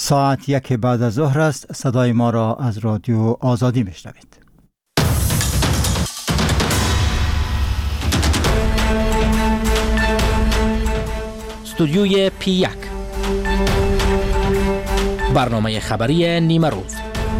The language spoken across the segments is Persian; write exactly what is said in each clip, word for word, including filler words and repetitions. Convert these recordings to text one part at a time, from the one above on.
ساعت یک بعد از ظهر است. صدای ما را از رادیو آزادی میشنوید. استودیوی پی یک، برنامه خبری نیمه روز.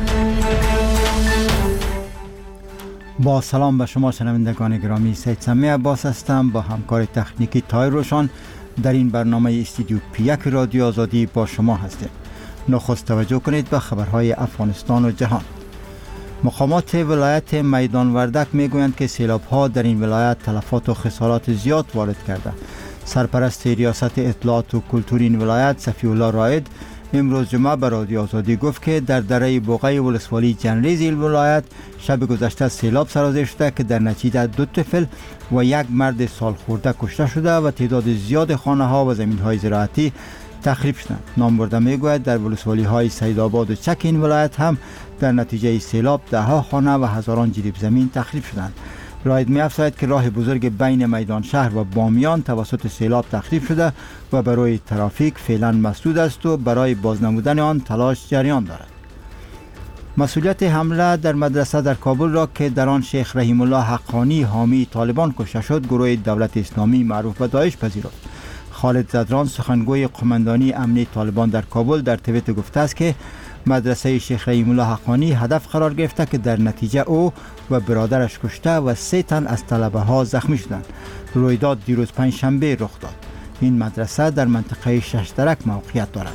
با سلام به شما شنوندگان گرامی، سید سمی عباس هستم. با همکار تکنیکی تای روشان در این برنامه استودیو پی یک رادیو آزادی با شما هستیم. نخست توجه کنید به خبرهای افغانستان و جهان. مقامات ولایت میدان وردک میگویند که سیلاب‌ها در این ولایت تلفات و خسارات زیاد وارد کرده. سرپرست ریاست اطلاعات و کلتور این ولایت صفی الله رائد امروز جمعه به رادیو آزادی گفت که در دره بوقه ولسوالی جنریز این ولایت شب گذشته سیلاب سرازیر شده که در نتیجه دو طفل و یک مرد سال خورده کشته شده و تعداد زیاد خانه ها و زمین های زراعتی تخریب شدند. نامبرده میگوید در ولسوالی های سیدآباد و چک این ولایت هم در نتیجه سیلاب ده ها خانه و هزاران جریب زمین تخریب شدند. رائد می افزاید که راه بزرگ بین میدان شهر و بامیان توسط سیلاب تخریب شده و برای ترافیک فعلا مسدود است و برای بازنمودن آن تلاش جریان دارد. مسئولیت حمله در مدرسه در کابل را که در آن شیخ رحیم الله حقانی حامی طالبان کشته شد گروه دولت اسلامی معروف به داعش پذیرفت. خالد زدران سخنگوی قماندانی امنی طالبان در کابل در توییتر گفته است که مدرسه شیخ رحیم الله حقانی هدف قرار گرفته که در نتیجه او و برادرش کشته و سه تن از طلبه ها زخمی شدند. رویداد دیروز پنجشنبه رخ داد. این مدرسه در منطقه شش درک موقعیت دارد.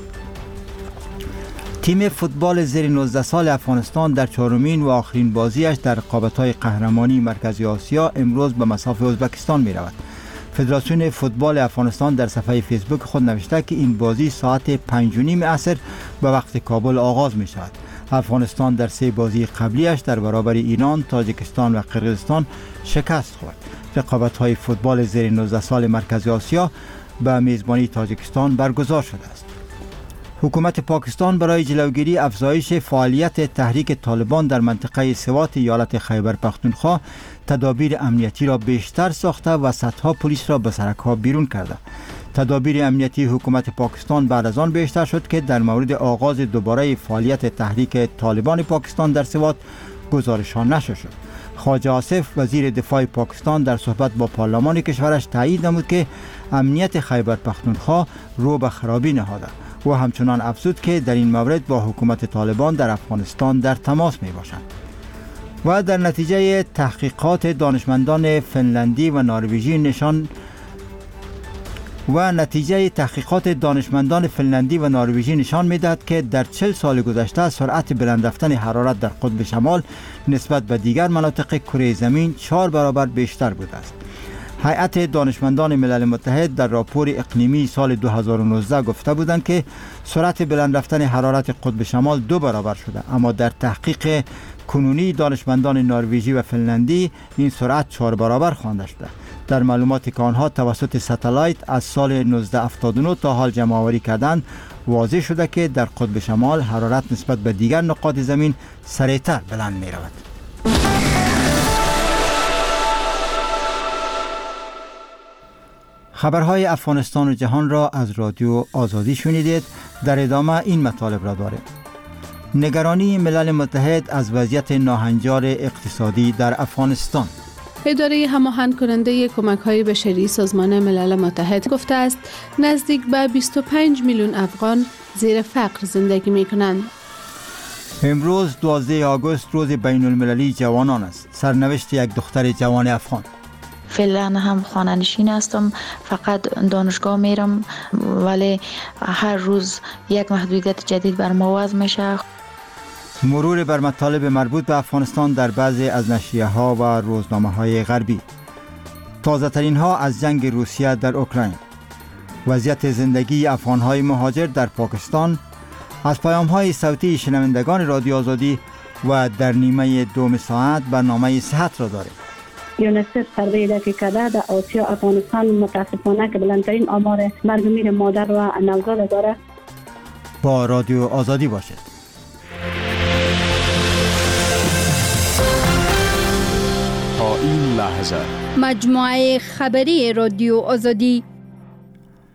تیم فوتبال زیر نوزده سال افغانستان در چهارمین و آخرین بازیش در رقابت‌های قهرمانی مرکزی آسیا امروز به مصاف ازبکستان می رود. فدراسیون فوتبال افغانستان در صفحه فیسبوک خود نوشته که این بازی ساعت پنج و نیم عصر به وقت کابل آغاز می شود. افغانستان در سه بازی قبلیش در برابر ایران، تاجیکستان و قرقیزستان شکست خورد. رقابت‌های فوتبال زیر نوزده سال مرکزی آسیا به میزبانی تاجیکستان برگزار شده است. حکومت پاکستان برای جلوگیری افزایش فعالیت تحریک طالبان در منطقه سوات ایالت خیبر پختونخوا تدابیر امنیتی را بیشتر ساخته و صدها پلیس را به سرک‌ها بیرون کرده. تدابیر امنیتی حکومت پاکستان بعد از آن بیشتر شد که در مورد آغاز دوباره فعالیت تحریک طالبان پاکستان در سوات گزارش‌ها نشر شد. خواجه آصف وزیر دفاع پاکستان در صحبت با پارلمان کشورش تایید نمود که امنیت خیبر پختونخوا رو به خرابی نهاده و همچنان افزود که در این مورد با حکومت طالبان در افغانستان در تماس می باشند. و در نتیجه تحقیقات دانشمندان فنلندی و نروژی نشان و نتیجه تحقیقات دانشمندان فنلندی و نروژی نشان می‌دهد که در چهل سال گذشته سرعت بلند رفتن حرارت در قطب شمال نسبت به دیگر مناطق کره زمین چهار برابر بیشتر بوده است. هیئت دانشمندان ملل متحد در راپور اقلیمی سال دو هزار و نوزده گفته بودند که سرعت بلند رفتن حرارت قطب شمال دو برابر شده، اما در تحقیق کنونی دانشمندان نروژی و فنلندی این سرعت چهار برابر خوانده شده. در معلوماتی که آنها توسط ستلایت از سال نوزده هفتاد و نه تا حال جمع آوری کردند واضح شده که در قطب شمال حرارت نسبت به دیگر نقاط زمین سریعتر بلند می رود. خبرهای افغانستان و جهان را از رادیو آزادی شنیدید. در ادامه این مطالب را داریم. نگرانی ملل متحد از وضعیت ناهنجار اقتصادی در افغانستان. اداره هماهنگ کننده کمک‌های بشری سازمان ملل متحد گفته است نزدیک به بیست و پنج میلیون افغان زیر فقر زندگی می‌کنند. امروز دوازده آگوست روز بین المللی جوانان است. سرنوشت یک دختر جوان افغان. فعلا هم خانه نشین هستم، فقط دانشگاه میرم، ولی هر روز یک محدودیت جدید بر ما وضع میشه. مرور بر مطالب مربوط به افغانستان در بعضی از نشریه ها و روزنامه های غربی. تازه ترین ها از جنگ روسیه در اوکراین. وضعیت زندگی افغان های مهاجر در پاکستان. از پیام های صوتی شنوندگان رادیو آزادی و در نیمه دوم ساعت برنامه صحت را داریم. یونیسف سروی را که کرده در آسیا افغانستان متاسفانه که بلندترین آمار مرگ میر مادر و نوزاد داره. با رادیو آزادی باشید. تا این لحظه مجموعه خبری رادیو آزادی.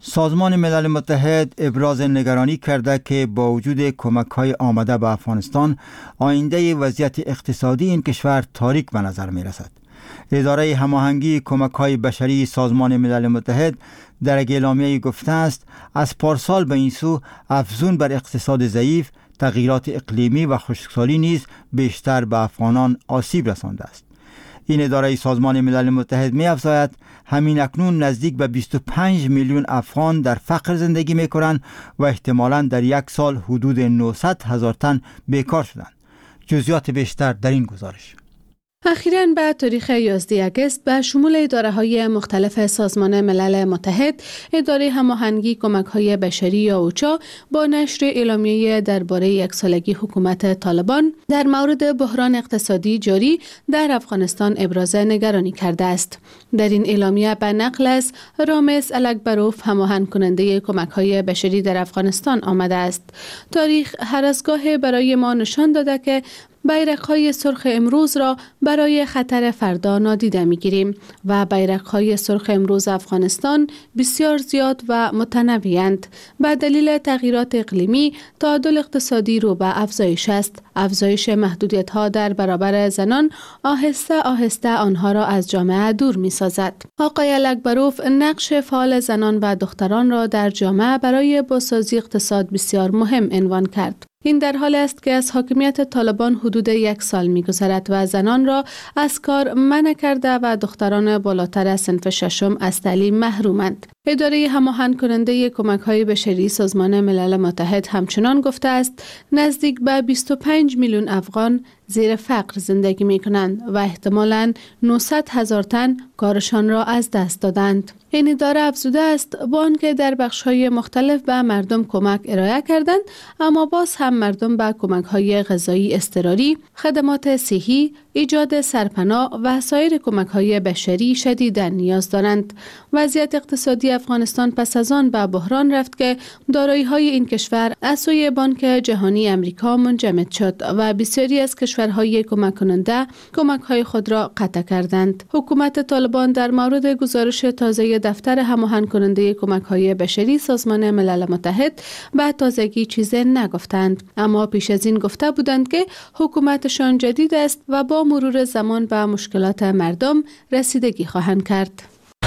سازمان ملل متحد ابراز نگرانی کرده که با وجود کمک‌های آمده به افغانستان، آینده وضعیت اقتصادی این کشور تاریک به نظر می رسد. اداره هماهنگی کمک‌های بشری سازمان ملل متحد در یک اعلامیه گفته است از پارسال به این سو افزون بر اقتصاد ضعیف، تغییرات اقلیمی و خشکسالی نیز بیشتر به افغانان آسیب رسانده است. این اداره سازمان ملل متحد می افزاید همین اکنون نزدیک به بیست و پنج میلیون افغان در فقر زندگی می کنند و احتمالاً در یک سال حدود نهصد هزار تن بیکار شدند. جزئیات بیشتر در این گزارش. اخیراً به تاریخ یازده اگست به شمول اداره‌های مختلف سازمان ملل متحد، اداره هماهنگی کمک‌های بشری یا اوچا با نشر اعلامیه درباره یک سالگی حکومت طالبان در مورد بحران اقتصادی جاری در افغانستان ابراز نگرانی کرده است. در این اعلامیه به نقل از رامز الکبروف، هماهنگ کننده کمک‌های بشری در افغانستان آمده است: تاریخ هر از گاه برای ما نشان داده که بیرق‌های سرخ امروز را برای خطر فردا نادیده می‌گیریم و بیرق‌های سرخ امروز افغانستان بسیار زیاد و متنوع‌اند. به دلیل تغییرات اقلیمی، تعادل اقتصادی رو به افزایش است. افزایش محدودیت‌ها در برابر زنان آهسته آهسته آنها را از جامعه دور می‌سازد. آقای الکبروف نقش فعال زنان و دختران را در جامعه برای بازسازی اقتصاد بسیار مهم عنوان کرد. این در حال است که از حاکمیت طالبان حدود یک سال می‌گذرد و زنان را از کار منع کرده و دختران بالاتر از صنف ششم از تعلیم محرومند. اداره هماهنگ کننده کمک‌های بشری سازمان ملل متحد همچنان گفته است نزدیک به بیست و پنج میلیون افغان زیر فقر زندگی می‌کنند و احتمالاً نهصد هزار تن کارشان را از دست دادند. این اداره افزوده است با آنکه در بخش‌های مختلف به مردم کمک ارائه کردند، اما باز هم مردم به کمک‌های غذایی اضطراری، خدمات صحی، ایجاد سرپناه و سایر کمک‌های بشری شدیداً نیاز دارند. وضعیت اقتصادی افغانستان پس از آن به بحران رفت که دارایی‌های این کشور از سوی بانک جهانی امریکا منجمد شد و بسیاری از کشورهای کمک کننده کمک‌های خود را قطع کردند. حکومت طالبان در مورد گزارش تازه دفتر هماهنگ کننده کمک‌های بشری سازمان ملل متحد به تازگی چیزی نگفتند، اما پیش از این گفته بودند که حکومتشان جدید است و با مرور زمان به مشکلات مردم رسیدگی خواهند کرد.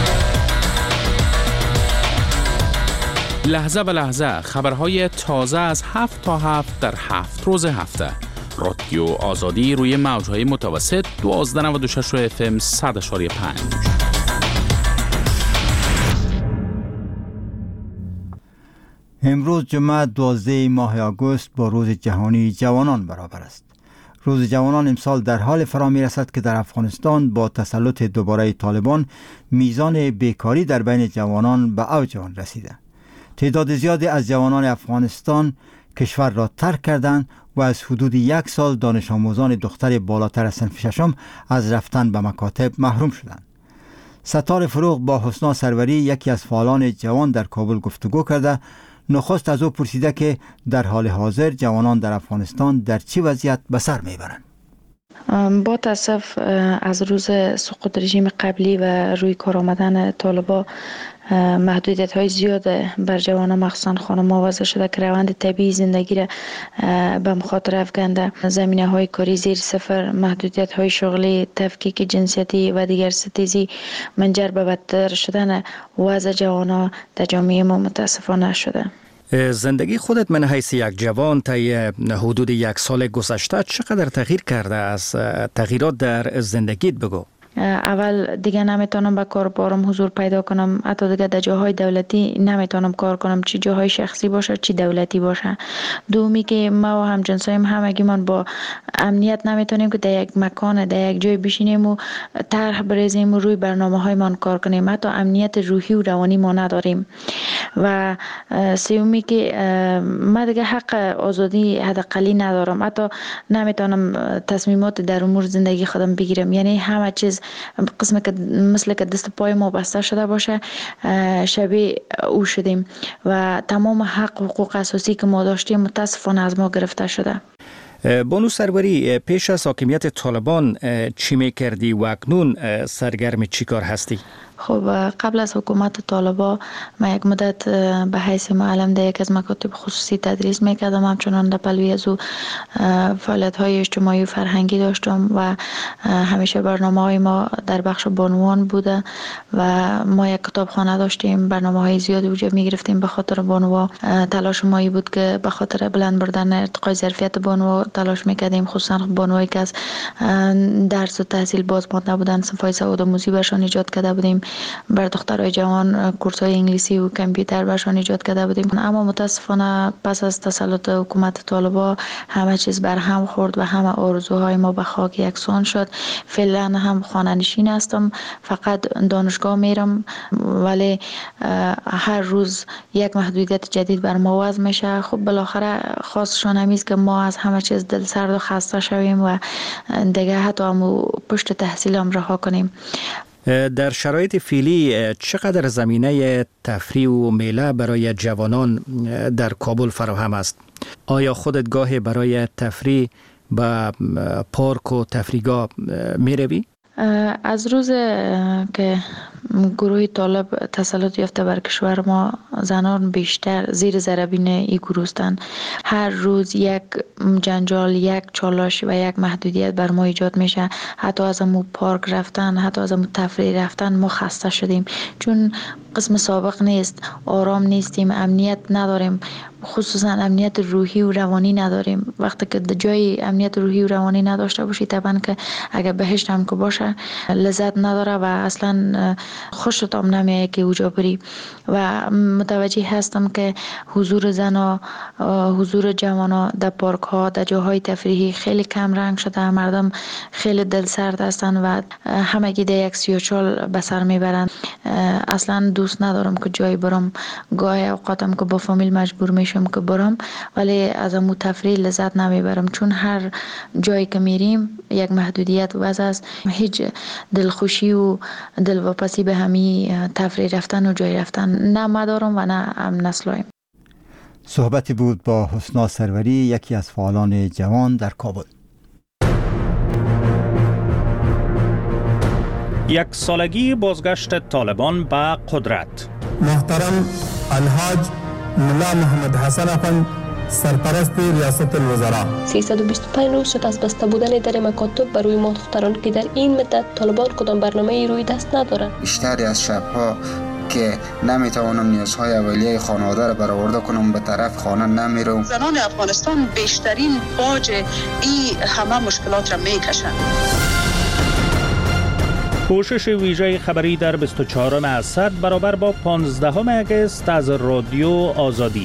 لحظه به لحظه خبرهای تازه از هفت تا هفت در هفت روز هفته. رادیو آزادی روی موجهای متوسط دوازده نود و شش اف ام صد و پنج. امروز جمعه دوازده ماه آگوست با روز جهانی جوانان برابر است. روز جوانان امسال در حال فرا می رسد که در افغانستان با تسلط دوباره طالبان میزان بیکاری در بین جوانان به اوج آن رسیده. تعداد زیادی از جوانان افغانستان کشور را ترک کردند و از حدود یک سال دانش آموزان دختر بالاتر از صنف ششم از رفتن به مکاتب محروم شدند. ستار فروغ با حسنا سروری، یکی از فعالان جوان در کابل گفتگو کرده، نخست از او پرسیده که در حال حاضر جوانان در افغانستان در چه وضعیت به سر میبرند. با تاسف از روز سقوط رژیم قبلی و روی کار آمدن طالبان محدودیت های زیاد بر جوانان مخصوصا خانم‌ها وضع شده که روند طبیعی زندگی را به مخاطره افکنده. زمینه های کاری زیر صفر، محدودیت های شغلی، تفکیک جنسیتی و دیگر ستیزی منجر به بدتر شدن وضع جوانان در جامعه ما متاسفانه شده. زندگی خودت من حیث یک جوان طی حدود یک سال گذشته چقدر تغییر کرده؟ از تغییرات در زندگیت بگو. اول دیگه نمیتونم به کار بارم حضور پیدا کنم، حتی دیگه در جاهای دولتی نمیتونم کار کنم، چی جاهای شخصی باشه چی دولتی باشه. دومی که ما و همجنسایم همگیمان با امنیت نمیتونیم که در یک مکان در یک جای بشینیم و طرح بریزیم و روی برنامه های من کار کنیم، حتی امنیت روحی و روانی ما نداریم. و سومی که ما دیگه حق آزادی حداقلی ندارم، حتی نمیتونم تصمیمات در امور زندگی خودم بگیرم. یعنی همه چیز قسمه که مثل که دست پای ما بسته شده باشه شبیه او شدیم و تمام حق و حقوق اساسی که ما داشتیم متاسفانه از ما گرفته شده. بانو سروری، پیش از حاکمیت طالبان چی میکردی و اکنون سرگرم چی کار هستی؟ خب قبل از حکومت طالبا من یک مدت به حیث معلم در یک از مکاتب خصوصی تدریس میکردم، همچنان در پلوی از او فعالیت های اجتماعی و فرهنگی داشتم و همیشه برنامه های ما در بخش بانوان بوده و ما یک کتابخانه داشتیم، برنامه های زیادی وجود میگرفتیم به خاطر بانوا. تلاش مایی بود که به خاطر بلند بردن ارتقای ظرفیت بانوا تلاش میکردیم، خصوصا بانوایی که از درس و تحصیل باز مانده بودن صفای سواد آموزی برشان ایجاد کرده بودیم، بر دخترای جوان کورس‌های انگلیسی و کامپیوتر برشان ایجاد کرده بودیم. اما متاسفانه پس از تسلط حکومت طالبا همه چیز بر هم خورد و همه آرزوهای ما به خاک یکسان شد. فعلا هم خانه نشین هستم، فقط دانشگاه میرم، ولی هر روز یک محدودیت جدید بر ما وضع میشه. خب بالاخره خواستشان همیست که ما از همه چیز دل سرد و خسته شویم و دیگه حتی هم پشت تحصیل هم رها کنیم. در شرایط فعلی چقدر زمینه تفریح و میله برای جوانان در کابل فراهم است؟ آیا خودت گاهی برای تفریح به پارک و تفریحگاه می روی؟ از روز که گروه طالب تسلط یافته بر کشور ما، زنان بیشتر زیر ذره‌بین این گروه هستند. هر روز یک جنجال، یک چالش و یک محدودیت بر ما ایجاد میشه. حتی از امو پارک رفتن، حتی از امو تفریح رفتن ما خسته شدیم، چون قسم سابق نیست، آرام نیستیم، امنیت نداریم، خصوصا امنیت روحی و روانی نداریم. وقتی که جای امنیت روحی و روانی نداشته باشی، طبعا که اگر بهشت هم که باشه لذت نداره و اصلا خوشت هم نمیاد که اوجا بری. و متوجه هستم که حضور زنا، حضور جوانا در پارک ها، در جاهای تفریحی خیلی کم رنگ شده. مردم خیلی دل سرد هستن و همگی در یک سیاچال به سر میبرن. اصلا دوست ندارم که جایی برم، گاهی اوقاتم که با فامیل مجبور میشم که برم، ولی از امو تفریح لذت نمیبرم، چون هر جایی که میریم یک محدودیت وضع است. هیچ دلخوشی و دلواپسی به همی تفریح رفتن و جای رفتن نه ما دارم و نه هم نسلایم. صحبتی بود با حسنا سروری، یکی از فعالان جوان در کابل. یک سالگی بازگشت طالبان به قدرت. محترم الحاج ملا محمد حسن افند، سرپرست ریاست الوزراء. سیصد و بیست و پنج روز شد از بسته بودن در مکاتب بر روی ما دختران که در این مدت طالبان کدام برنامه روی دست ندارند. بیشتری از شبها که نمیتوانم نیازهای اولیه خانواده را برآورده کنم به طرف خانه نمیرم. زنان افغانستان بیشترین باج این همه مشکلات را میکشند. پوشش ویژه خبری در بیست و چهارم اسد برابر با پانزدهم اگست از رادیو آزادی.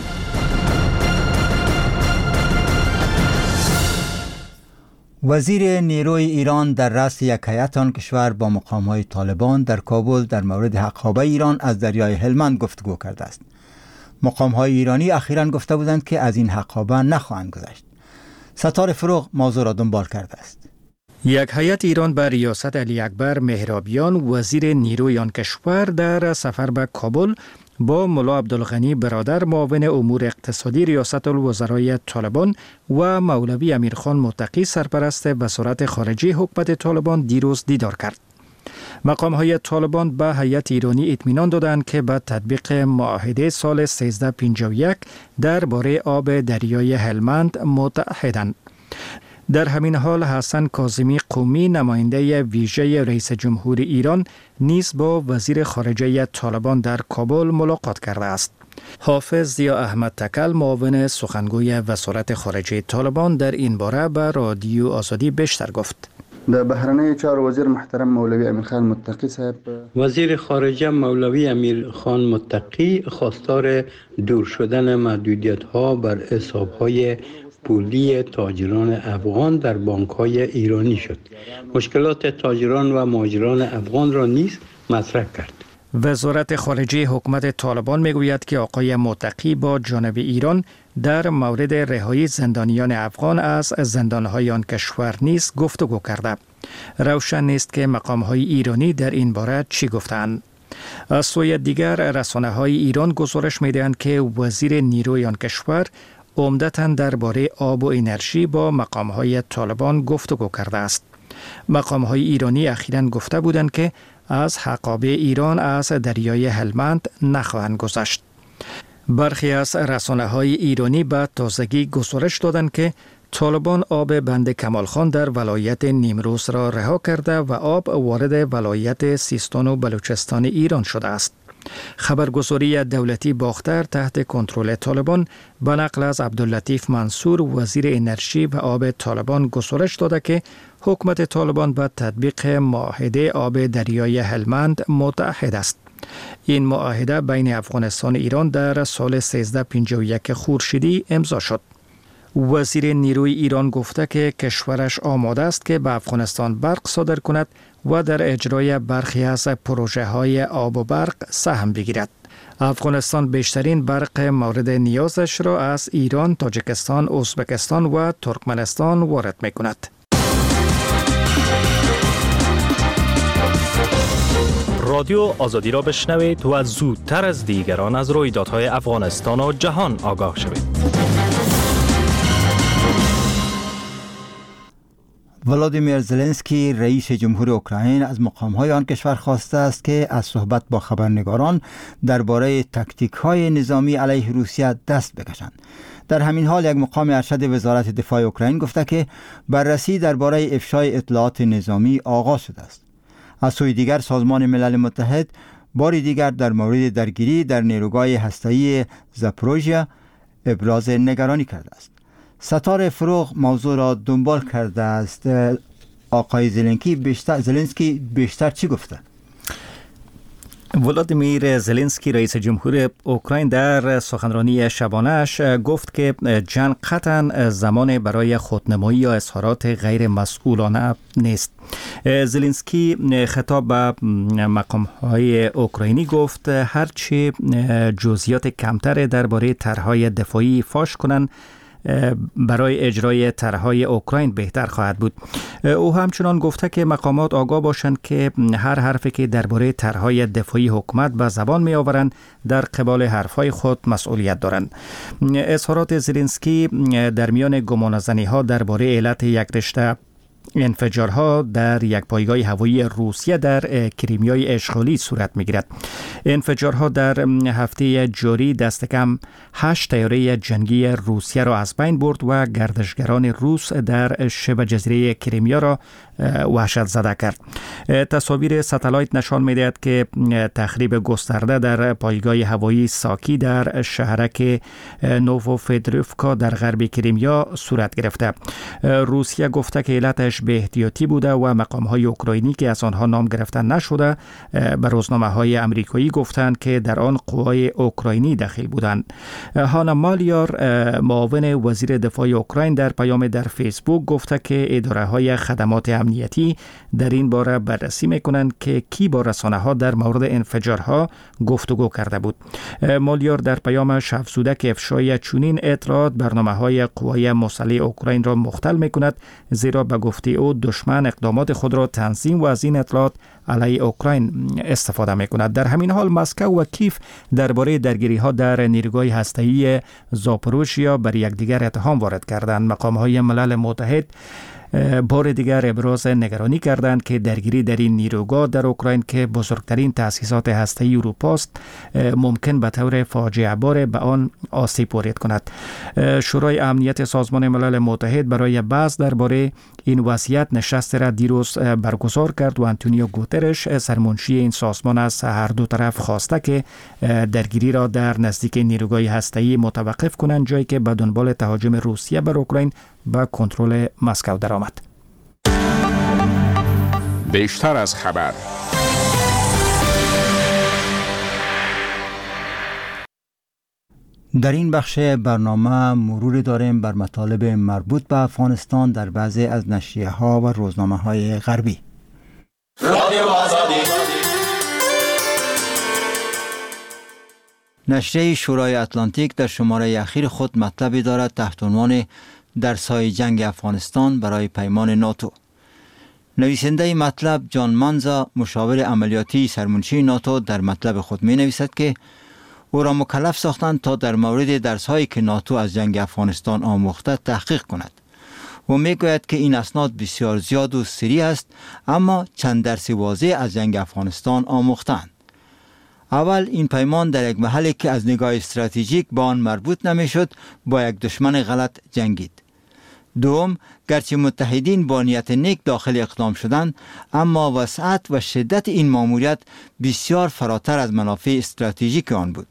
وزیر نیروی ایران در رأس یک هیئت آن کشور با مقام‌های طالبان در کابل در مورد حقابه ایران از دریای هلمند گفتگو کرده است. مقام‌های ایرانی اخیراً گفته بودند که از این حقابه نخواهند گذشت. ستاره فروغ موضوع را دنبال کرده است. یک هیئت ایران به ریاست علی اکبر مهرابیان وزیر نیروی آن کشور در سفر به کابل با ملا عبدالغنی برادر معاون امور اقتصادی ریاست الوزرای طالبان و مولوی امیرخان متقی سرپرست وزارت خارجه حکومت طالبان دیروز دیدار کرد. مقام‌های طالبان به هیئت ایرانی اطمینان دادند که به تطبیق معاهده سال سیزده پنجاه و یک درباره آب دریای هلمند متعهدند. در همین حال حسن کاظمی قمی نماینده ویژه رئیس جمهور ایران نیز با وزیر خارجه طالبان در کابل ملاقات کرده است. حافظ ضیا احمد تکل معاون سخنگوی وزارت خارجه طالبان در این باره به رادیو آزادی بیشتر گفت. در بحرانه چهار وزیر محترم مولوی امیرخان متقی صاحب، وزیر خارجه مولوی امیرخان متقی خواستار دور شدن محدودیت‌ها بر حساب‌های پولی تاجران افغان در بانک‌های ایرانی شد. مشکلات تاجران و مهاجران افغان را نیز مطرح کرد. وزارت خارجه حکومت طالبان میگوید که آقای متقی با جانب ایران در مورد رهایی زندانیان افغان از زندان‌های آن کشور نیز گفتگو کرده. روشن نیست که مقام‌های ایرانی در این باره چی گفتند. از سوی دیگر رسانه‌های ایران گزارش می‌دهند که وزیر نیروی آن کشور عمدتاً درباره آب و انرژی با مقام‌های طالبان گفتگو کرده است. مقام‌های ایرانی اخیراً گفته بودند که از حقابه ایران از دریای هلمند نخواهند گذشت. برخی از رسانه‌های ایرانی به تازگی گزارش دادند که طالبان آب بند کمالخان در ولایت نیمروز را رها کرده و آب وارد ولایت سیستان و بلوچستان ایران شده است. خبرگزاری دولتی باختر تحت کنترل طالبان به نقل از عبداللطیف منصور وزیر انرژی و آب طالبان گزارش داده که حکومت طالبان به تطبیق معاهده آب دریای هلمند متعهد است. این معاهده بین افغانستان و ایران در سال سیزده پنجاه و یک خورشیدی امضا شد. وزیر نیروی ایران گفته که کشورش آماده است که به افغانستان برق صادر کند و در اجرای برخی از پروژه های آب و برق سهم بگیرد. افغانستان بیشترین برق مورد نیازش را از ایران، تاجیکستان، ازبکستان و ترکمنستان وارد می کند. رادیو آزادی را بشنوید و زودتر از دیگران از رویدادهای افغانستان و جهان آگاه شوید. ولادیمیر زلنسکی رئیس جمهور اوکراین از مقام‌های آن کشور خواسته است که از صحبت با خبرنگاران درباره تاکتیک‌های نظامی علیه روسیه دست بکشند. در همین حال یک مقام ارشد وزارت دفاع اوکراین گفته که بررسی درباره افشای اطلاعات نظامی آغاز شده است. از سوی دیگر سازمان ملل متحد باری دیگر در مورد درگیری در نیروگاه هسته‌ای زاپوروژیا ابراز نگرانی کرده است. ستاره فروغ موضوع را دنبال کرده است. آقای زلنسکی بیشتر زلنسکی بیشتر چی گفته؟ ولادیمیر زلنسکی رئیس جمهور اوکراین در سخنرانی شبانه‌اش گفت که جنگ قطعاً زمان برای خودنمایی یا اظهارات غیر مسئولانه نیست. زلنسکی خطاب به مقام‌های اوکراینی گفت هرچی جزئیات کمتر درباره طرح‌های دفاعی فاش کنند برای اجرای طرح‌های اوکراین بهتر خواهد بود. او همچنان گفته که مقامات آگاه باشند که هر حرفی که درباره طرح‌های دفاعی حکومت به زبان می آورند در قبال حرف‌های خود مسئولیت دارند. اظهارات زلنسکی در میان گمانه‌زنی‌ها درباره علت یک رشته انفجارها در یک پایگاه هوایی روسیه در کریمیای اشغالی صورت می‌گیرد. انفجارها در هفته جاری دست کم هشت طیاره جنگی روسیه را از بین برد و گردشگران روس در شبه جزیره کریمیا را وحشت زده کرد. تصاویر ستلایت نشان می‌دهد که تخریب گسترده در پایگاه هوایی ساکی در شهرک نووفدروفکا در غرب کریمیا صورت گرفته. روسیه گفته که علتش به احتیاطی بوده و مقام‌های اوکراینی که از آنها نام گرفته نشده به روزنامه‌های آمریکایی گفتند که در آن قوای اوکراینی دخیل بودند. هانا مالیار معاون وزیر دفاع اوکراین در پیام در فیسبوک گفته که اداره‌های خدمات امنیتی در این باره بررسی می‌کنند که کی با رسانه‌ها در مورد انفجارها گفتگو کرده بود. مالیار در پیامش افزوده که افشای چنین اطلاعات برنامه‌های قوای مسلح اوکراین را مختل می‌کند، زیرا به گفته او دشمن اقدامات خود را تنظیم و از این اطلاعات علیه اوکراین استفاده می‌کند. در همین حال مسکو و کیف درباره درگیری‌ها در نیروگاه هسته‌ای زاپوروژیا بر یکدیگر اتهام وارد کردند. مقام‌های ملل متحد بار دیگر ابراز نگرانی کردند که درگیری در این نیروگاه در اوکراین که بزرگترین تأسیسات هسته‌ای اروپا است ممکن به طور فاجعه بار به آن آسیب وارد کند. شورای امنیت سازمان ملل متحد برای بحث درباره این وضعیت نشست را دیروز برگزار کرد و آنتونیو گوترش سرمنشی این سازمان از هر دو طرف خواسته که درگیری را در نزدیک نیروگاه هسته‌ای متوقف کنند، جایی که به دنبال تهاجم روسیه بر اوکراین با کنترل مسکو درآمد. بیشتر از خبر. در این بخش برنامه مرور داریم بر مطالب مربوط به افغانستان در بعضی از نشریه‌ها و روزنامه‌های غربی. رادیو آزادی. نشریه شورای اتلانتیک در شماره اخیر خود مطلبی دارد تحت عنوان درس‌های جنگ افغانستان برای پیمان ناتو. نویسنده مطلب جان مانزا، مشاور عملیاتی سرمنشی ناتو، در مطلب خود می نویسد که او را مکلف ساختند تا در مورد درس‌هایی که ناتو از جنگ افغانستان آموخته تحقیق کند. و میگوید که این اسناد بسیار زیاد و سری است، اما چند درس واضح از جنگ افغانستان آموختند. اول، این پیمان در یک محلی که از نگاه استراتژیک به آن مربوط نمیشد با یک دشمن غلط جنگید. دوم، گرچه متحدین با نیت نیک داخل اقدام شدند، اما وسعت و شدت این ماموریت بسیار فراتر از منافع استراتژیک آن بود.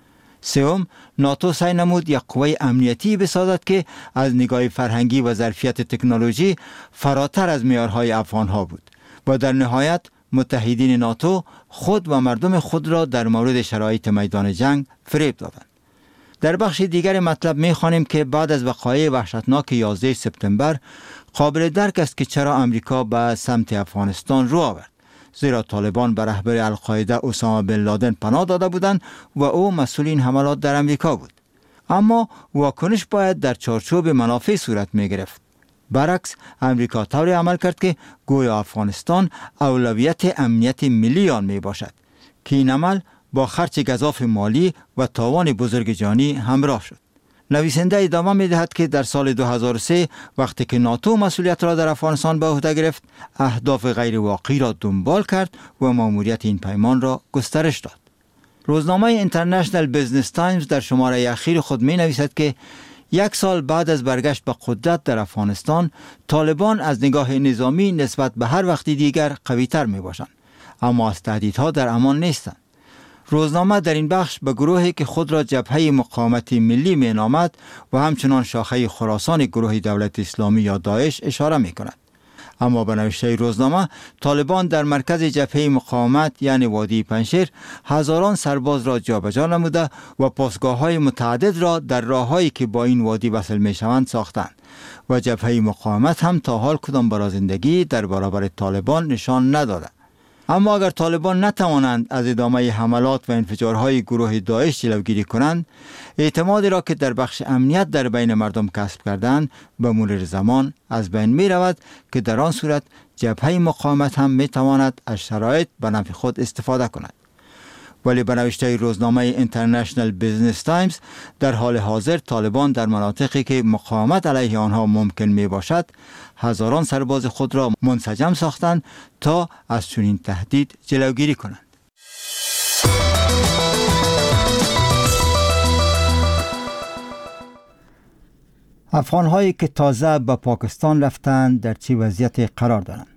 سوم، ناتو سعی نمود یک قوه امنیتی بسازد که از نگاه فرهنگی و ظرفیت تکنولوژی فراتر از معیارهای افغانها بود و در نهایت متحدین ناتو خود و مردم خود را در مورد شرایط میدان جنگ فریب دادند. در بخش دیگر مطلب می خوانیم که بعد از وقایع وحشتناک یازده سپتامبر قابل درک است که چرا امریکا به سمت افغانستان رو آورد، زیرا طالبان به رهبر القاعده اسامه بن لادن پناه داده بودند و او مسئول این حملات در امریکا بود. اما واکنش باید در چارچوب منافع صورت می گرفت. برعکس، امریکا طوری عمل کرد که گویا افغانستان اولویت امنیت ملی آن می باشد که این عمل با خرچ گزاف مالی و تاوان بزرگ جانی همراه شد. نویسنده ادامه می دهد که در سال دو هزار و سه وقتی که ناتو مسئولیت را در افغانستان به عهده گرفت، اهداف غیر واقعی را دنبال کرد و ماموریت این پیمان را گسترش داد. روزنامه اینترنشنال بیزنس تایمز در شماره اخیر خود می نویسد که یک سال بعد از برگشت به قدرت در افغانستان، طالبان از نگاه نظامی نسبت به هر وقت دیگر قوی تر می باشند، اما از تهدیدها در امان نیستند. روزنامه در این بخش به گروهی که خود را جبهه مقاومت ملی می نامد و همچنان شاخه خراسان گروه دولت اسلامی یا داعش اشاره می کند. اما به نوشته روزنامه، طالبان در مرکز جبهه مقاومت یعنی وادی پنجشیر هزاران سرباز را جابجا نموده و پاسگاه‌های متعدد را در راه‌هایی که با این وادی وصل می‌شوند ساختند و جبهه مقاومت هم تا حال کدام برازندگی در برابر طالبان نشان نداده. اما اگر طالبان نتوانند از ادامه حملات و انفجارهای گروه داعش جلوگیری کنند، اعتمادی را که در بخش امنیت در بین مردم کسب کردند به مرور زمان از بین می رود که در آن صورت جبهه مقاومت هم می تواند از شرایط به نفع خود استفاده کند. ولی به نوشته روزنامه اینترنشنال بیزنس تایمز، در حال حاضر طالبان در مناطقی که مقاومت علیه آنها ممکن می باشد هزاران سرباز خود را منسجم ساختند تا از چنین تهدید جلوگیری کنند. افغان‌هایی که تازه به پاکستان رفتند در چه وضعیت قرار دارند؟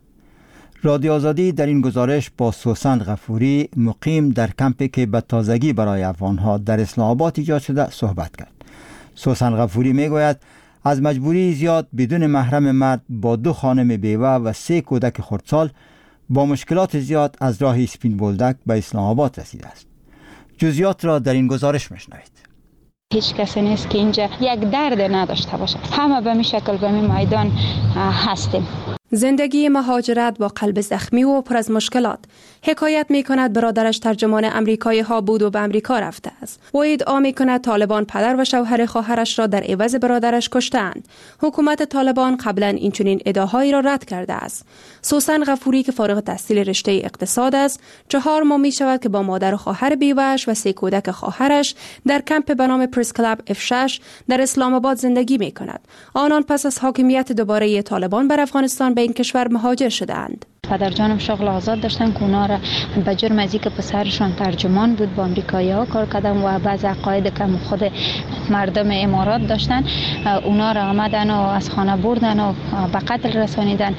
رادیو آزادی در این گزارش با سوسن غفوری، مقیم در کمپی که به تازگی برای افغان‌ها در اسلام آباد ایجاد شده صحبت کرد. سوسن غفوری میگوید از مجبوری زیاد بدون محرم مرد با دو خانم بیوه و سه کودک خردسال با مشکلات زیاد از راه اسپین بولدک به اسلام آباد رسیده است. جزئیات را در این گزارش میشنوید. هیچ کسی نیست که اینجا یک درد نداشته باشه. همه به می شکل به می میدان هستیم. زندگی مهاجرت با قلب زخمی و پر از مشکلات. حکایت می کند برادرش ترجمان امریکایی ها بود و به امریکا رفته است. و ادعا می کند طالبان پدر و شوهر خواهرش را در عوض برادرش کشتند. حکومت طالبان قبلا این چنین ادعاهایی را رد کرده است. سوسن غفوری که فارغ التحصیل رشته اقتصاد است، چهار ماه می شود که با مادر و خواهر بیوه‌اش و سه کودک خواهرش در کمپ به نام پرس کلاب اف شش در اسلام آباد زندگی می کند. آنان پس از حاکمیت دوباره طالبان بر افغانستان به این کشور مهاجر شدند. پدر جانم شغل آزاد داشتن که اونا را به جرم از اینکه پسرشون ترجمان بود با امریکایی ها کار کردن و بعض عقاید که خود مردم امارات داشتن اونا را آمدن و از خانه بردن و به قتل رسانیدن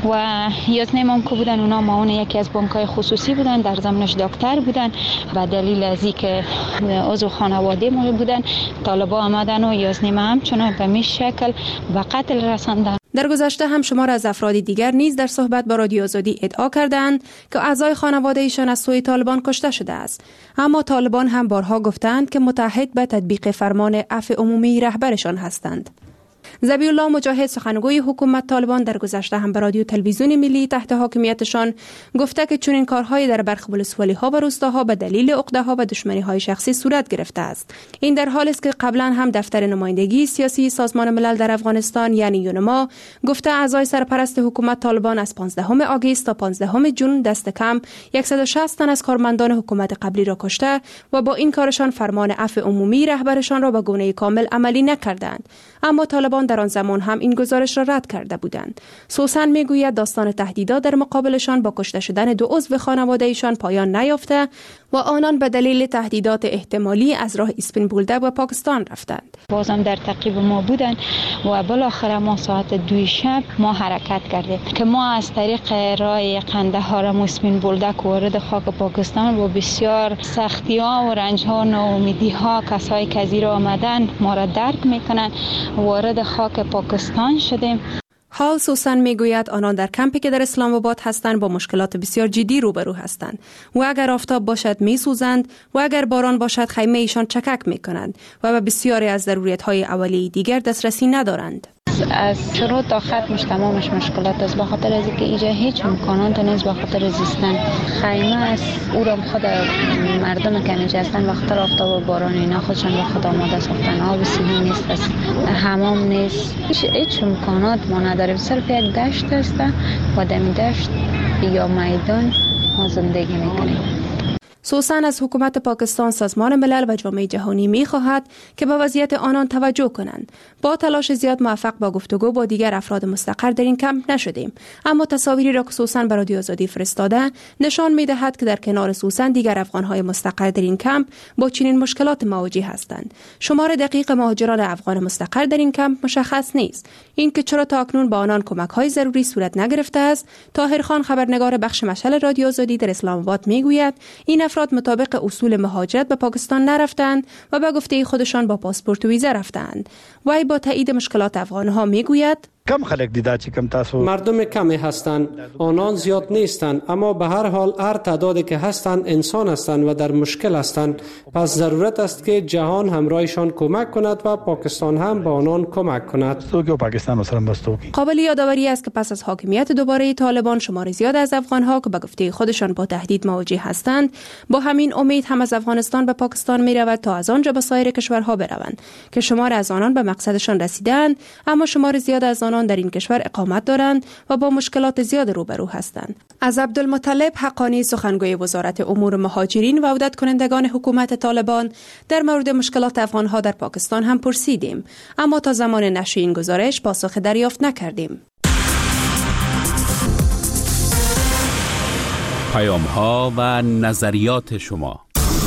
و یازده که بودن اونا معاون یکی از بانک‌های خصوصی بودن، در ضمنش دکتر بودن. به دلیل از اینکه عضو خانواده ما بودن طالبا آمدن و یازده همچنان به می شکل به قتل رساندن. در گذشته هم شمار از افراد دیگر نیز در صحبت با رادیو آزادی ادعا کردند که اعضای خانواده ایشان از سوی طالبان کشته شده است. اما طالبان هم بارها گفتند که متحد به تطبیق فرمان عفو عمومی رهبرشان هستند. ذبیح الله مجاهد سخنگوی حکومت طالبان در گذشته هم به رادیو تلویزیون ملی تحت حاکمیتشان گفته که چنین کارهایی در برخی ولسوالی‌ها و روستاها به دلیل عقده‌ها و دشمنی‌های شخصی صورت گرفته است. این در حالی است که قبلا هم دفتر نمایندگی سیاسی سازمان ملل در افغانستان یعنی یونما گفته اعضای سرپرست حکومت طالبان از پانزدهم آگوست تا پانزدهم ژوئن دست کم صد و شصت تن از کارمندان حکومت قبلی را کشته و با این کارشان فرمان عفو عمومی رهبرشان را به گونه کامل عملی نکردند. اما طالبان طالبان در آن زمان هم این گزارش را رد کرده بودند. سوسن میگوید داستان تهدیدات در مقابلشان با کشته شدن دو عضو خانواده ایشان پایان نیافته و آنان به دلیل تهدیدات احتمالی از راه اسپین بولدک و پاکستان رفتند. بازم در تعقیب ما بودند و بالاخره ما ساعت دو شب ما حرکت کردیم که ما از طریق راه قندهار و اسپین بولدک وارد خاک پاکستان و بسیار سختی ها و رنج ها و ناامیدی ها کسایی که از ایران آمدن ما را درک میکنن وارد خاک پاکستان شدیم. حال سوسن میگوید آنان در کمپی که در اسلام آباد هستند با مشکلات بسیار جدی روبرو هستند و اگر آفتاب باشد میسوزند و اگر باران باشد خیمه ایشان چکک میکنند و به بسیاری از ضروریات های اولیه دیگر دسترسی ندارند. از شروع تا ختمش تمامش مشکلات است، به خاطر از اینکه اینجا هیچ امکانات نیست، به خاطر زیستن خیمه است. او را خود مردم که اینجا هستن به خاطر آفتاب و باران اینا خودشان به خود آماده ساختن. آب سیدی نیست، است حمام نیست، هیچ هیچ امکانات ما نداریم. صرف یک دشت است و دمی دشت یا میدان ما زندگی میکنیم. سوسن از حکومت پاکستان، سازمان ملل و جامعه جهانی می خواهد که به وضعیت آنان توجه کنند. با تلاش زیاد موفق با گفتگو با دیگر افراد مستقر در این کمپ نشدیم، اما تصاویری را که سوسن به رادیو آزادی فرستاده نشان می دهد که در کنار سوسن دیگر افغان‌های مستقر در این کمپ با چنین مشکلات مواجه هستند. شمار دقیق مهاجران افغان مستقر در این کمپ مشخص نیست. اینکه چرا تا اکنون با آنان کمک‌های ضروری صورت نگرفته است، طاهر خان خبرنگار بخش مشعل رادیو آزادی در اسلام آباد میگوید این افراد مطابق اصول مهاجرت به پاکستان نرفتند و به گفته خودشان با پاسپورت و ویزا رفتند. وی با تایید مشکلات افغان‌ها میگوید کم خلق دیده چی کم تاسو مردم کمی هستند، آنان زیاد نیستند، اما به هر حال هر تعدادی که هستند انسان هستند و در مشکل هستند. پس ضرورت است که جهان همراهشان کمک کند و پاکستان هم به آنان کمک کند. تو که پاکستان مثلا بستو قابل یادآوری است که پس از حاکمیت دوباره طالبان شمار زیاد از افغان‌ها که به گفته خودشان با تهدید مواجه هستند با همین امید هم از افغانستان به پاکستان می‌رود تا از آنجا به سایر کشورها بروند که شمار از آنان به مقصدشان رسیدند، اما شمار زیاد از آنان در این کشور اقامت دارند و با مشکلات زیاد روبرو هستند. از عبدالمطلب حقانی سخنگوی وزارت امور مهاجرین و عودت کنندگان حکومت طالبان در مورد مشکلات افغان‌ها در پاکستان هم پرسیدیم، اما تا زمان نشر این گزارش پاسخ دریافت نکردیم. پیام‌ها و نظریات شما.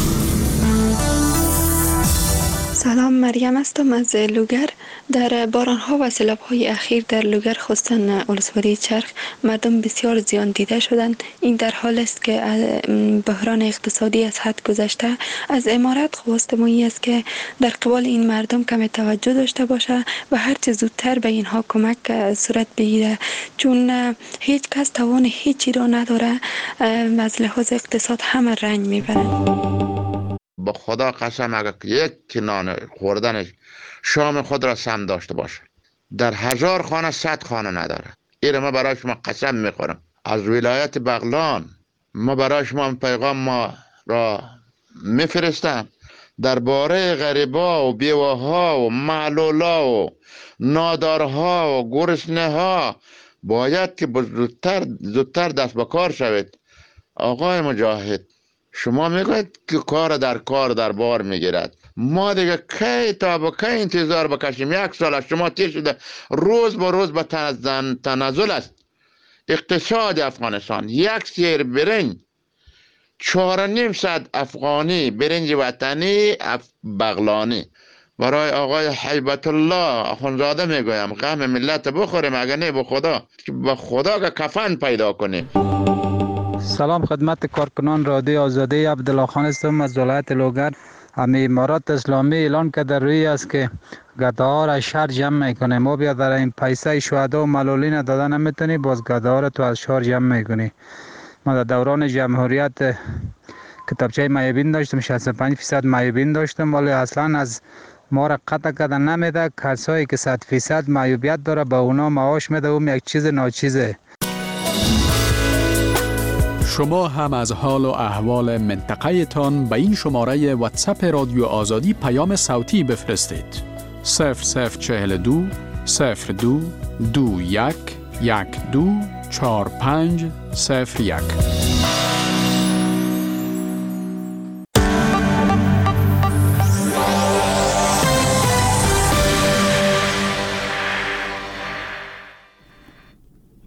سلام، مریم هستم از لوگر. در باران‌ها و سیلاب‌های اخیر در لوگر خصوصا ولسوالی چرخ مردم بسیار زیان دیده شدند. این در حال است که بحران اقتصادی از حد گذشته. از امارت خواست ما است که در قبال این مردم کم توجه داشته باشه و هر چه زودتر به اینها کمک صورت بگیره، چون هیچ کس توان هیچی را نداره. از لحاظ اقتصاد همه رنج میبرند. با خدا قسم اگر یک نان خوردنش شام خود را سم داشته باشه، در هزار خانه صد خانه نداره. این ما برای شما قسم میخورم. از ولایت بغلان ما برای شما پیغام ما را میفرستم درباره غریبا و بیواها و معلولا و نادارها و گرسنه ها باید که زودتر زودتر دست به کار شوید. آقای مجاهد، شما میگوید که کار در کار در بار میگیرد. ما دیگه کی تا با کی انتظار بکشیم؟ یک سال از شما تیر شده، روز با روز به تنزل است اقتصاد افغانستان. یک سیر برنج چهار نیم صد افغانی برنج وطنی بغلانی. برای آقای حیبت الله اخونزاده میگویم غم ملت بخوریم، اگر نه به خدا به خدا که کفن پیدا کنیم. سلام خدمت کارکنان رادیو آزادی، عبدالله خان هستم از ولایت لوگر. همه امارات اسلامی اعلان کرده روی است که گده ها را شهر جمع میکنه. ما بیا در این پیسه شهدا و معلولین داده نمیتونی، باز گده ها را تو از شهر جمع میکنی. ما در دوران جمهوریت کتابچه معیوبین داشتم، شصت و پنج درصد معیوبین داشتم، ولی اصلا از ما را قطع کردن نمیده. کسایی که صد درصد معیوبیت داره به اونا معاش میده، اون یک چیز ناچیزه. شما هم از حال و احوال منطقه تان به این شماره واتساپ رادیو آزادی پیام صوتی بفرستید. صفر صفر چهل دو صفر دو دو یک یک دو چهار پنج صفر یک.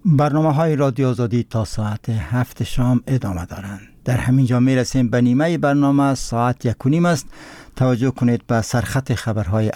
برنامه های رادیو آزادی تا ساعت هفت شام ادامه دارند. در همین جا می رسیم به نیمه برنامه. ساعت یک و نیم است. توجه کنید به سرخط خبرهای